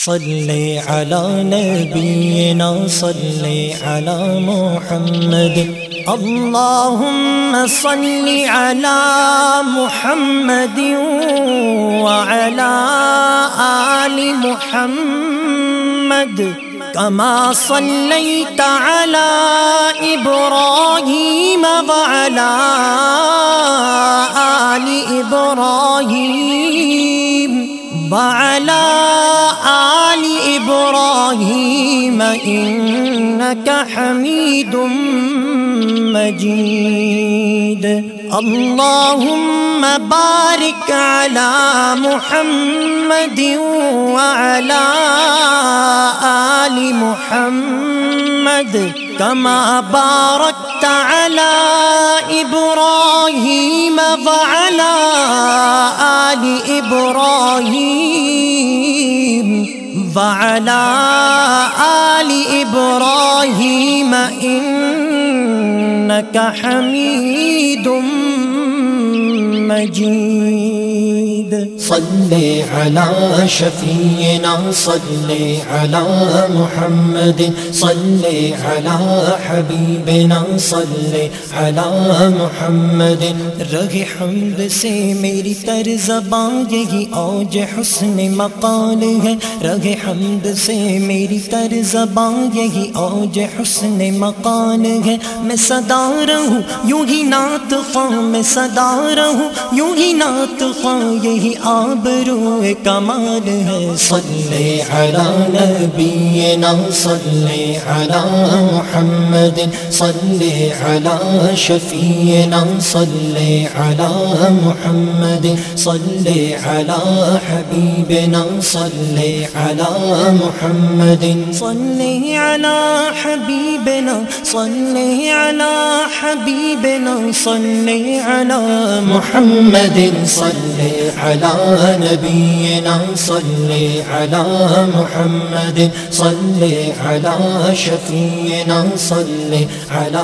صلی علی نبینا صلی علی محمد اللهم صل على محمد وعلى آل محمد كما صليت على إبراهيم وعلى آل إبراهيم وعلى آل إبراهيم إنك حميد مجيد اللهم بارك على محمد وعلى آل محمد كما باركت على إبراهيم وعلى آل إبراهيم وعلى آل إبراهيم إنك حميد مجيد صل على شفيعنا صل على محمد صل على حبيبنا صل على محمد رگ حمد سے میری طرزباں یہی اوج حسن مقال ہے رگ حمد سے میری طرزباں یہی اوج حسن مقال ہے میں صدا رہوں یوں ہی نعت خواں میں صدا رہوں یوں ہی نعت خواں یہی آبرو کمال ہے صلی علی نبینا صلی علی محمد صلی علی شفیعنا صلی علی محمد صلی علی حبیبنا صلی علی محمد صلی علی حبیبنا صلی علی حبیبنا صلی علی محمد صلی علی نبینا صلی علی محمد صلی علی شفیعنا صلی علی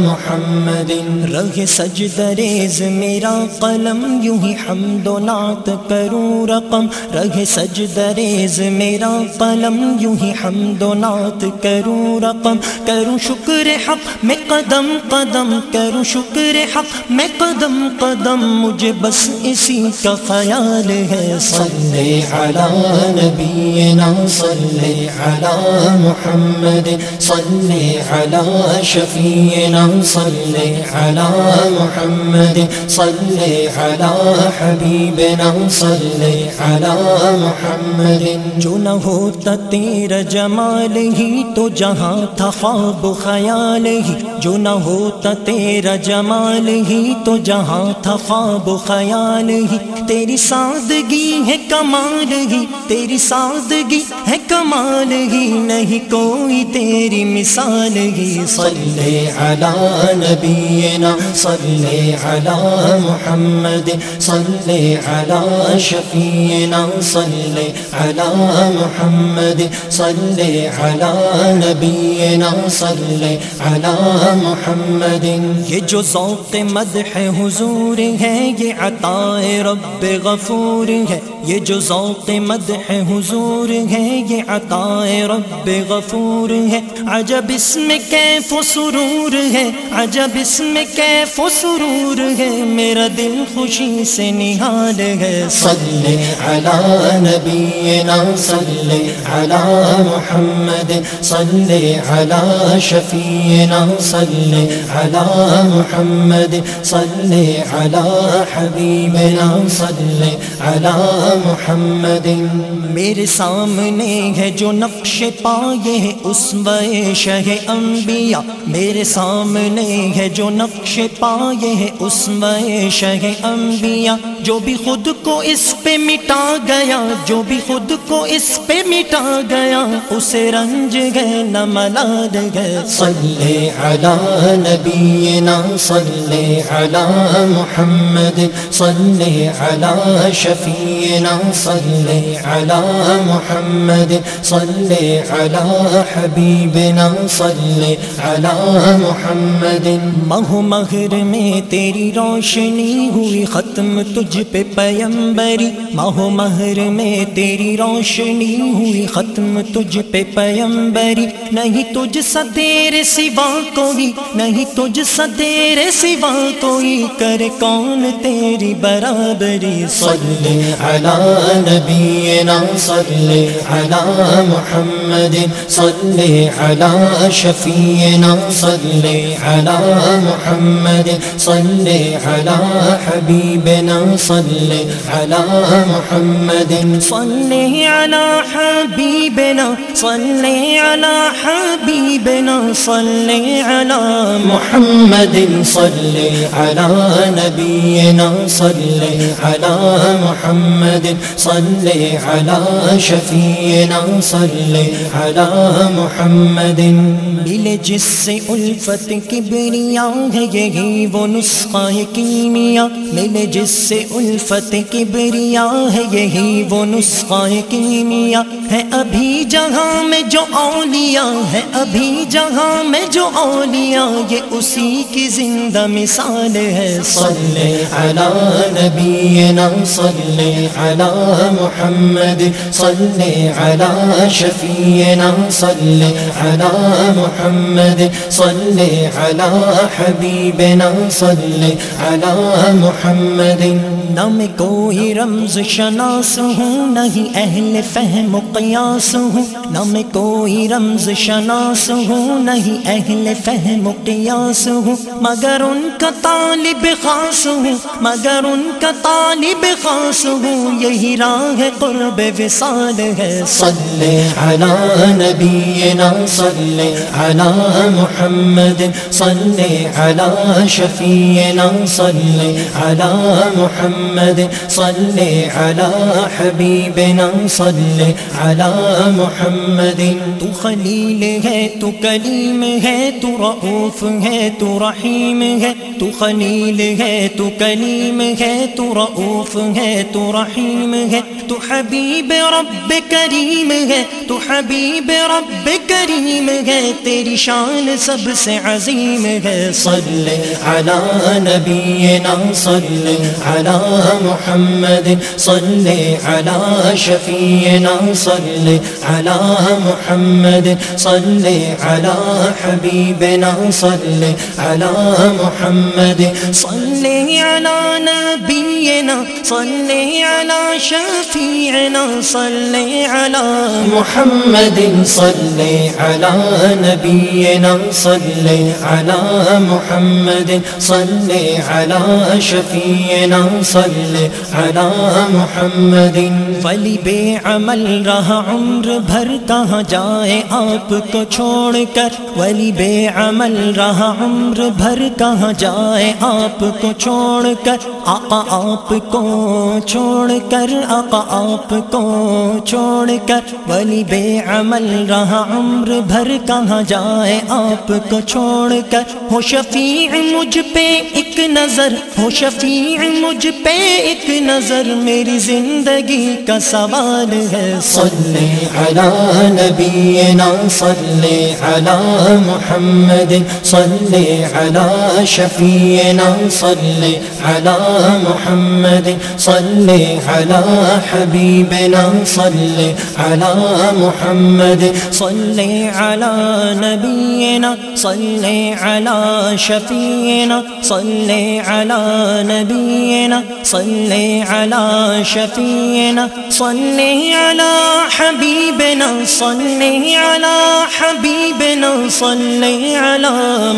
محمد رگ سجدہ ریز میرا قلم یوں ہی حمد و نعت کروں رقم رگ سجدہ ریز میرا قلم یوں ہی حمد و نعت کروں رقم کروں شکر حق میں قدم قدم کروں شکر حق میں قدم قدم مجھے بس اسی کا خیال ہے صلی علی نبینا صلی علی محمد صلی علی شفیعنا صلی علی محمد صلی علی حبیبنا صلی علی محمد جو نہ ہوتا تیرا جمال ہی تو جہاں تھا خواب خیال ہی جو نہ ہوتا تیرا جمال ہی تو جہاں تھا خواب خیال ہی تیری سادگی ہے کمال ہی تیری سادگی ہے کمال ہی نہیں کوئی تیری مثال ہی صلی علی نبینا صلی علی محمد صلی علی شفیعنا صلی علی محمد صلی علی نبینا صلی علی محمد یہ جو ذوق مدح حضور ہے یہ عطا رب غفور ہے یہ جو ذوق مدح حضور ہے یہ عطا رب غفور ہے عجب اس میں کیف و سرور ہے عجب اس میں کیف و سرور ہے میرا دل خوشی سے نہال ہے صلی علی نبینا صلی علی محمد صلی علی شفیعنا صلی علی محمد صلی علی حبیبنا صلی علی محمد میرے سامنے ہے جو نقش پائے ہے اسوہ شہ انبیاء میرے سامنے ہے جو نقش پائے ہے اسوہ شہ انبیاء جو بھی خود کو اس پہ مٹا گیا جو بھی خود کو اس پہ مٹا گیا اسے رنج گئے نہ ملال گئے صلی علی نبینا صلی علی محمد صلی علی شفیعنا صلی علی محمد صلی علی حبیبنا صلی علی محمد مہ مہر میں تیری روشنی ہوئی ختم تجھ تجھ پہ پیمبری ماہ و مہر میں تیری روشنی ہوئی ختم تجھ پہ پیمبری نہیں تجھ سا تیرے سوا کوئی نہیں تجھ سا تیرے سوا کوئی کرے کون تیری برابری صلی علی نبینا صلی علی محمد صلی علی شفیعنا صلی علی محمد صلی علی حبیبنا صلی علی محمد صلی علی حبیبنا صلی علی حبیبنا صلی علی محمد صلی علی نبینا صلی علی محمد صلی علی شفیعنا صلی علی محمد ملے جس سے الفت کبریا ہے یہی وہ نسخہ کیمیا ملے جس سے الفت کبریا ہے یہی وہ نسخہ کیمیا ہے ابھی جہاں میں جو اولیاء ہے ابھی جہاں میں جو اولیاء یہ اسی کی زندہ مثال ہے صلی علی نبینا صلی علی محمد صلی علی شفیعنا صلی علی محمد صلی علی حبیبنا صلی علی محمد نہ میں کوئی رمز شناس ہوں نہیں اہل فہم و قیاس ہوں نہ میں کوئی رمز شناس ہوں نہیں اہل فہم و قیاس ہوں مگر ان کا طالب خاص ہوں مگر ان کا طالب خاص ہوں یہی راہ قرب وصال ہے صلی علی نبینا صلی علی محمد صلی علی شفیعنا صلی علی محمد صلی علی حبیبنا صلی علی محمد تو خلیل ہے تو کلیم ہے تو رؤوف ہے تو رحیم ہے تو خلیل ہے تو کلیم ہے تو رؤوف ہے تو رحیم ہے تو حبیب رب کریم ہے تو حبیب رب کریم ہے تیری شان سب سے عظیم ہے صلی علی نبینا صلی علی محمد صلی علی شفیعنا صلی علی محمد صلی علی حبیبنا صلی علی محمد صلی علی نبینا صلی علی شفیعنا صلی علی محمد صلی علی نبینا صلی علی محمد صلی علی شفیعنا صلی علی محمد ولی بے عمل رہا عمر بھر کہاں جائے آپ کو چھوڑ کر ولی بے عمل رہا عمر بھر کہاں جائے آپ کو چھوڑ کر آقا آپ کو چھوڑ کر آقا آپ کو چھوڑ کر ولی بے عمل رہا عمر بھر کہاں جائے آپ کو چھوڑ کر ہو شفیع مجھ پہ ایک نظر ہو شفیع مجھ پہ ایک نظر میری زندگی کا سوال ہے صلی علی نبینا صلی علی محمد صلی علی شفیعنا صلی علی محمد صلی علی حبیبنا صلی علی محمد صلی علی نبینا صلی علی شفیعنا صلی علی نبینا صلی علی شفیعنا صلی علی حبیبنا صلی علی حبیبنا صلی علی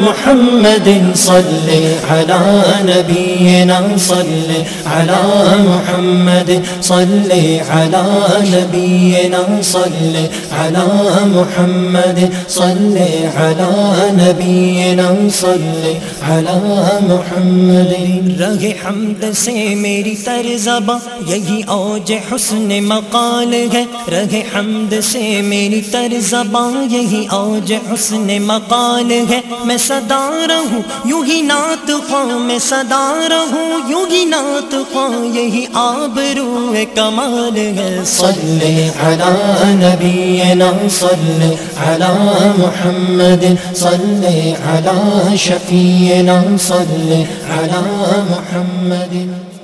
محمد صلی علی نبینا صلی علی محمد صلی علی نبینا صلی علی محمد صلی علی نبینا صلی علی محمد رگ حمد سے میری ترزباں یہی اوج حسن مقال ہے رگ حمد سے میری ترزباں یہی اوج حسن مقال ہے میں صدا رہوں یوں ہی نعت خواں میں صدا رہوں یوں ہی نعت خواں یہی آبرو کمال ہے صلی علی نبینا صلی علی محمد صلی علی شفیعنا صلی علی محمد